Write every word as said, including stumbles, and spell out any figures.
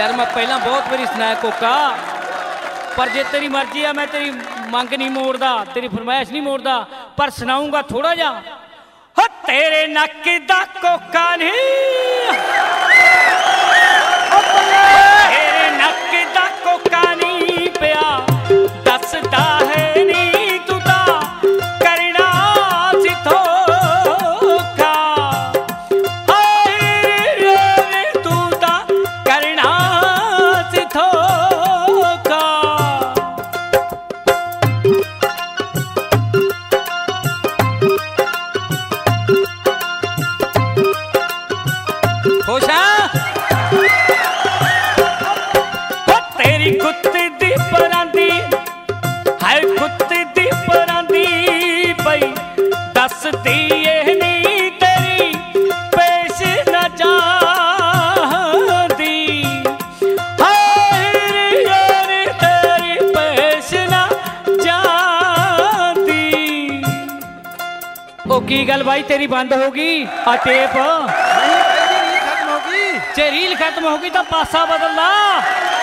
यार मैं पहला बहुत बारी सुनाया कोका, पर जे तेरी मर्जी है मैं तेरी मंग नहीं मोड़दा, तेरी फरमाइश नहीं मोड़दा, पर सुनाऊंगा थोड़ा जा। हो तेरे नक दा कोका नहीं, तेरे नक दा कोका नहीं पिया दसदा है नी तू ता करना सी धोखा, तू ता करना सी धोखा। खुश है तेरी कुत्ती दी परांदी है, कुत्ती दी परांदी पई दसदी ये नहीं तेरी पेश न जांदी, हाय तेरी पेश न जांदी। ओ की गल भाई तेरी बंद होगी आ टेप? नहीं भाई रील खत्म होगी। जे रील खत्म होगी तो पासा बदलना।